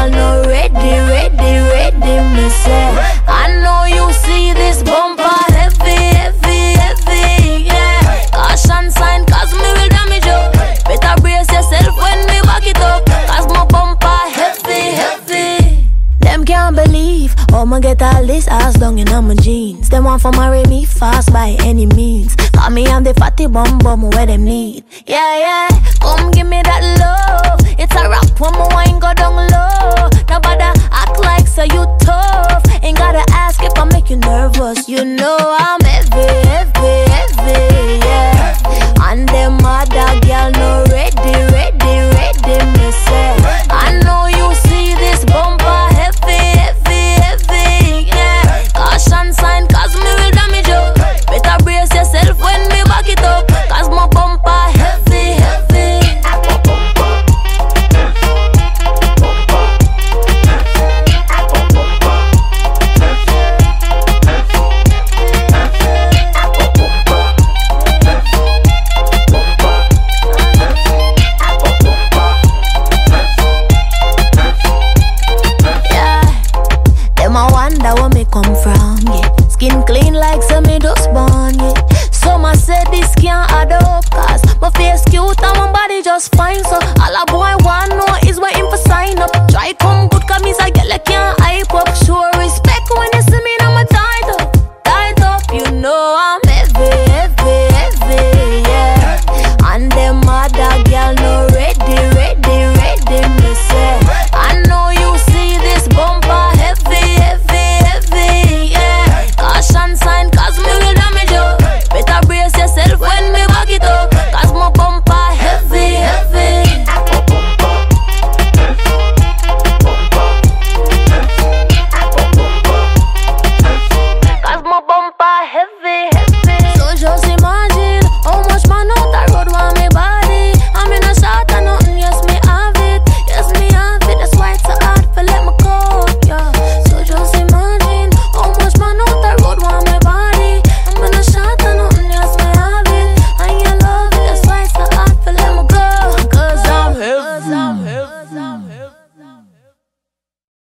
y'all know ready, me say. I know you see this bumper heavy, yeah. Caution sign, cause me will damage you. Better brace yourself when me back it up, cause my bumper heavy. Them can't believe I'ma get all this ass down in my jeans. Them want for marry me fast by any means. Call me on the fatty bum where them need. Yeah, come give me that love. It's a rap when my wine go down low.